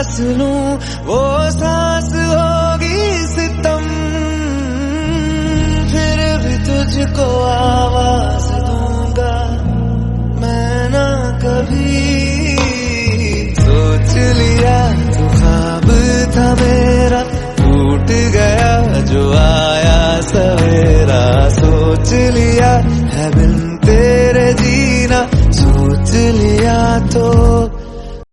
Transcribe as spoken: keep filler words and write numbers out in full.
सांस लूं वो सांस होगी सितम, फिर भी तुझको आवाज दूंगा मैं ना कभी।